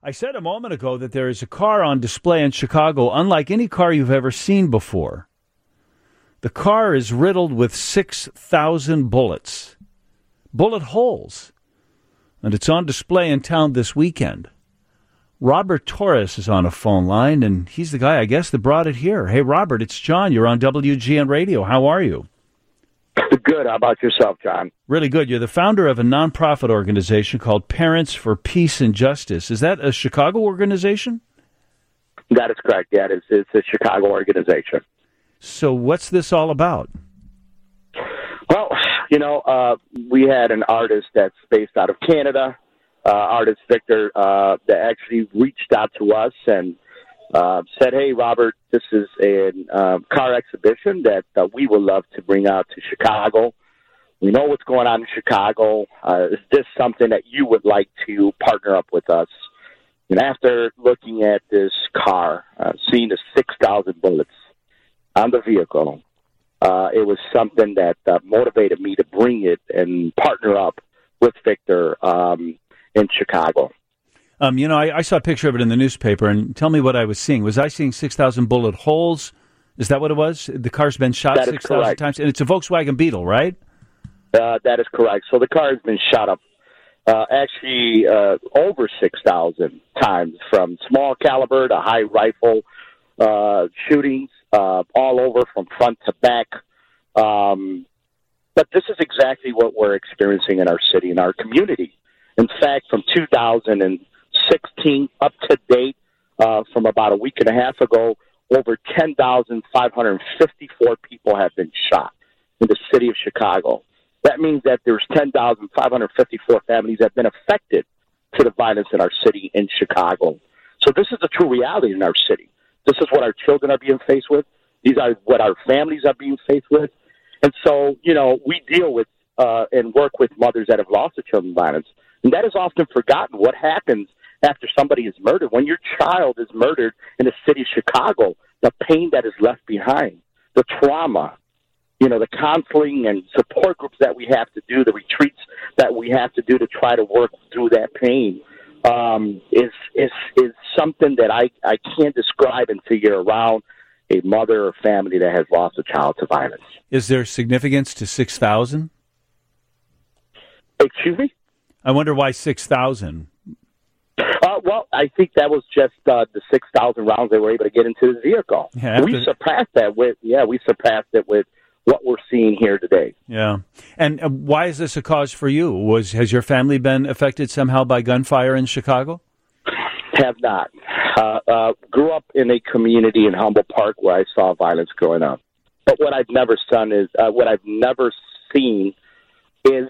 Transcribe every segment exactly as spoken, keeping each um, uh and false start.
I said a moment ago that there is a car on display in Chicago unlike any car you've ever seen before. The car is riddled with six thousand bullets, bullet holes, and it's on display in town this weekend. Robert Torres is on a phone line, and he's the guy, I guess, that brought it here. Hey, Robert, it's John. You're on W G N Radio. How are you? Good. How about yourself, John? Really good. You're the founder of a nonprofit organization called Parents for Peace and Justice. Is that a Chicago organization? That is correct. Yeah, it's, it's a Chicago organization. So what's this all about? Well, you know, uh, we had an artist that's based out of Canada, uh, artist Victor, uh, that actually reached out to us and uh, said, hey, Robert, this is a uh, car exhibition that uh, we would love to bring out to Chicago. We know what's going on in Chicago. Uh, is this something that you would like to partner up with us? And after looking at this car, uh, seeing the six thousand bullets on the vehicle, uh, it was something that uh, motivated me to bring it and partner up with Victor um, in Chicago. Um, you know, I, I saw a picture of it in the newspaper, and tell me what I was seeing. Was I seeing six thousand bullet holes? Is that what it was? The car's been shot six thousand times? And it's a Volkswagen Beetle, right? Uh, that is correct. So the car has been shot up uh, actually uh, over six thousand times, from small caliber to high rifle uh, shootings, uh, all over from front to back. Um, but this is exactly what we're experiencing in our city, in our community. In fact, from two thousand sixteen up to date, uh, from about a week and a half ago, over ten thousand five hundred fifty-four people have been shot in the city of Chicago. That means that there's ten thousand five hundred fifty-four families that have been affected to the violence in our city in Chicago. So this is the true reality in our city. This is what our children are being faced with. These are what our families are being faced with. And so, you know, we deal with uh, and work with mothers that have lost their children to violence. And that is often forgotten. What happens after somebody is murdered? When your child is murdered in the city of Chicago, the pain that is left behind, the trauma, you know, the counseling and support groups that we have to do, the retreats that we have to do to try to work through that pain, um, is is is something that I, I can't describe until you're around a mother or family that has lost a child to violence. Is there significance to six thousand? Excuse me? I wonder why six thousand. Uh, well, I think that was just uh, the six thousand rounds they were able to get into the vehicle. Yeah, after... We surpassed that with, yeah, we surpassed it with what we're seeing here today. Yeah. And uh, why is this a cause for you? Was Has your family been affected somehow by gunfire in Chicago? Have not. Uh, uh, grew up in a community in Humboldt Park where I saw violence growing up. But what I've never done is, uh, what I've never seen is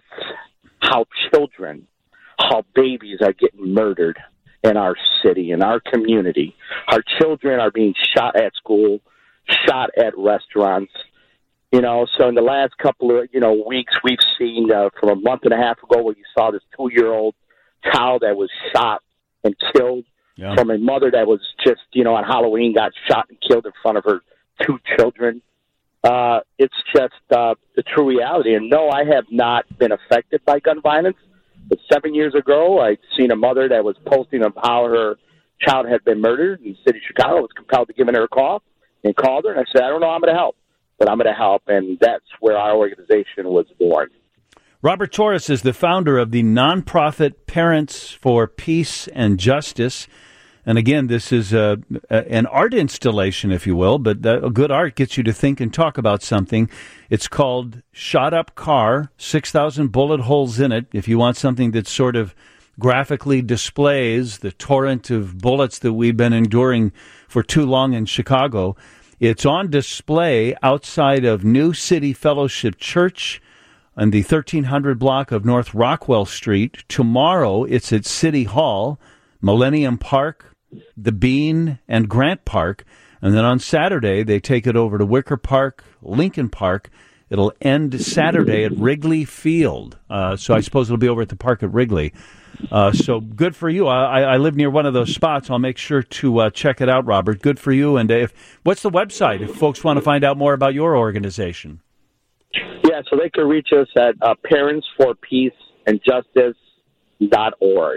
how children, how babies are getting murdered in our city, in our community. Our children are being shot at school, shot at restaurants. You know, so in the last couple of, you know, weeks, we've seen uh, from a month and a half ago where you saw this two-year-old child that was shot and killed, yeah, from a mother that was just, you know, on Halloween got shot and killed in front of her two children. Uh, it's just uh, the true reality. And no, I have not been affected by gun violence. But seven years ago, I'd seen a mother that was posting of how her child had been murdered in the city of Chicago. I was compelled to give her a call and called her. And I said, I don't know how I'm going to help, but I'm going to help. And that's where our organization was born. Robert Torres is the founder of the nonprofit Parents for Peace and Justice. And again, this is a, a, an art installation, if you will, but a good art gets you to think and talk about something. It's called Shot Up Car, six thousand bullet holes in it. If you want something that sort of graphically displays the torrent of bullets that we've been enduring for too long in Chicago, it's on display outside of New City Fellowship Church on the thirteen hundred block of North Rockwell Street. Tomorrow, it's at City Hall, Millennium Park, the Bean, and Grant Park. And then on Saturday, they take it over to Wicker Park, Lincoln Park. It'll end Saturday at Wrigley Field. Uh, so I suppose it'll be over at the park at Wrigley. Uh, so good for you. I, I live near one of those spots. I'll make sure to uh, check it out, Robert. Good for you. And if what's the website if folks want to find out more about your organization? Yeah, so they can reach us at uh, parents for peace and justice dot org.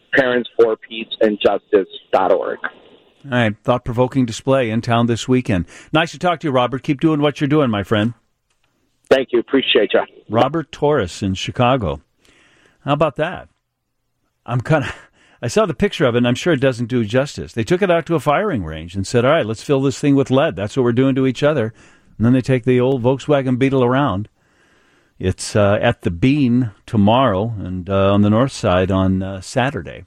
parents for peace and justice dot org. All right, thought-provoking display in town this weekend. Nice to talk to you, Robert. Keep doing what you're doing, my friend. Thank you. Appreciate you. Robert Torres in Chicago. How about that? I'm kind of. I saw the picture of it, and I'm sure it doesn't do justice. They took it out to a firing range and said, all right, let's fill this thing with lead. That's what we're doing to each other. And then they take the old Volkswagen Beetle around. It's uh, at the Bean tomorrow and uh, on the north side on uh, Saturday.